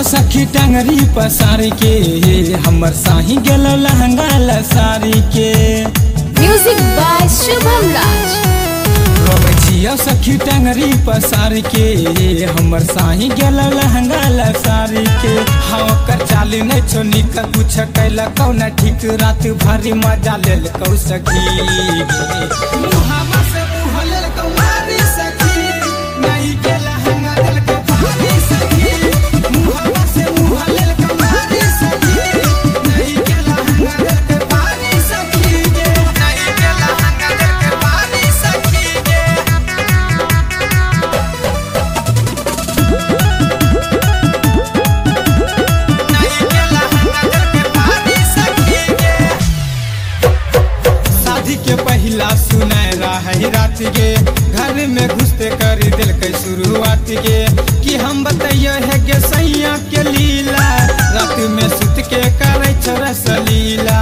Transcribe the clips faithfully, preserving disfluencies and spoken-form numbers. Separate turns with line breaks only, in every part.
छिया सखी टंगरी पसार के हमर साही गेल लहंगा लसारी के।
Music by Shubham Raj.
छिया सखी टंगरी पसार के हमर साही गेल लहंगा लसारी के। हाँ कर चाली नहीं छो निक कुछ कैला कौन ठीक रात भरी मजा लेल कौ सखी। मुहावा से मुँह लेल कौ मारी सखी नहीं के लहंगा लेल कौ भारी सखी। मुहावा से मुँह लेल कौ मारी सखी नहीं के लहंगा लेल कौ भारी सखी गे। नहीं के लहंगा लेल कौ भारी सखी गे। के पहला सुनैरा है रात के घर में घुसते कर दिल के शुरुआत के कि हम बताइयो है के सैया के लीला रात में सुत के करे रस लीला।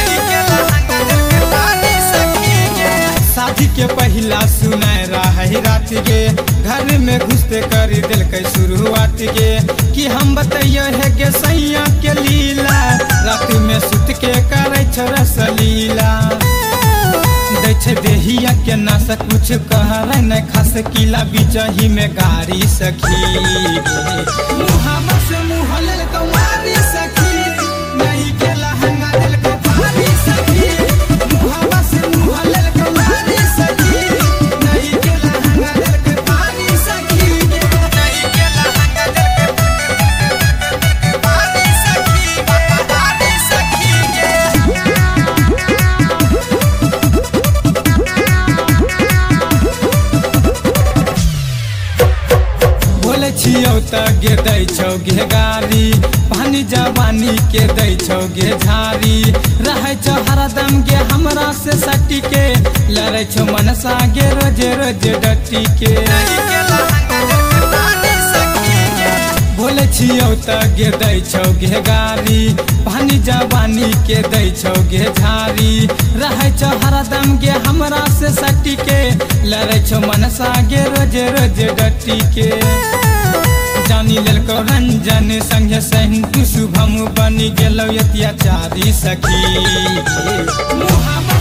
शादी के पहला सुनैरा है रात के घर में घुसते कर दिल के शुरुआत के कि हम बताइयो है के सैया के लीला रात में सुत के करे रस लीला। देहिया के ना से कुछ कह रहे न खास किला बिचही में गाड़ी सखी। मुहावा से मुँह लेल कौ मारी सखी नहीं के लहंगा लेल कौ भारी सखी। मुहावा से मुँह लेल कौ मारी सखी नहीं के लहंगा लेल कौ भारी सखी गे। नहीं के लहंगा लेल कौ भारी सखी भारी सखी गे। छियौ त गे दै छौ गे गारी पानी जवानी के दै छौ गे झारी रहै छौ हरदम गे हमरा से सटी के लड़ै छौ मनसा गे रोजे रोजे डटी के। बोले छियौ त गे दै छौ गे गारी पानी जवानी के दै छौ गे झारी रहै छौ हरदम गे हमरा से सटी के लड़ै छौ मनसा गे रोजे रोजे डटी के। जानी लेल को रंजन संगे सहिंतु शुभम बनी गेलो अत्याचारी सखी। मुहावा